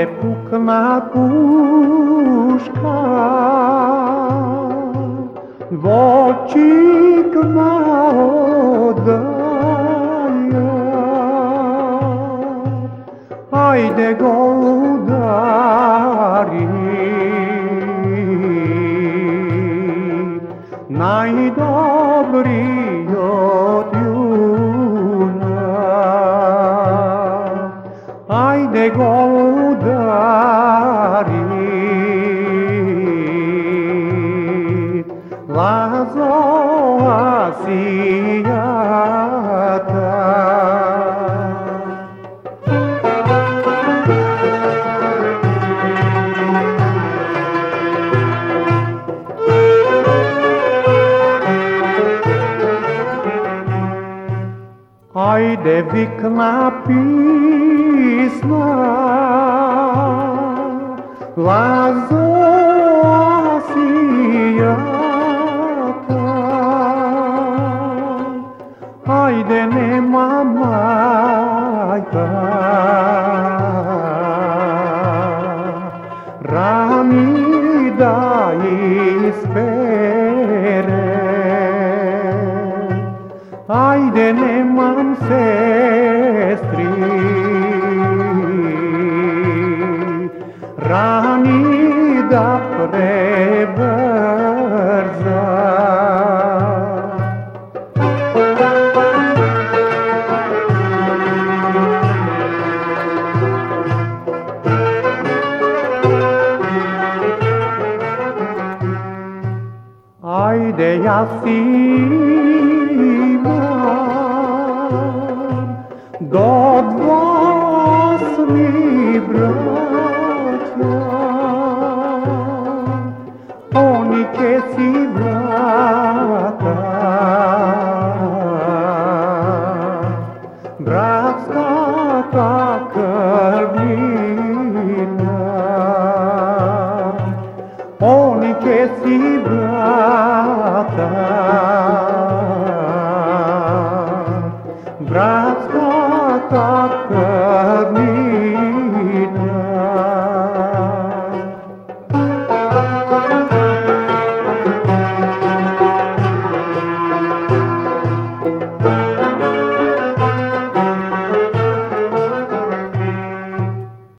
pukna puška, voćik na odaja. Ajde go udari, najdobriji od juna. Ajde go udari, Lazova sijata. Ajde vikna pisma, Lazova sijata. Ajde nema majka, rami da ispere. Ajde nemam sestri, rani da prebrza. Ajde ja si do dva svi braća, oni ke si brata, bratska ta krvina. Oni ke si brata, bratska ta krvina.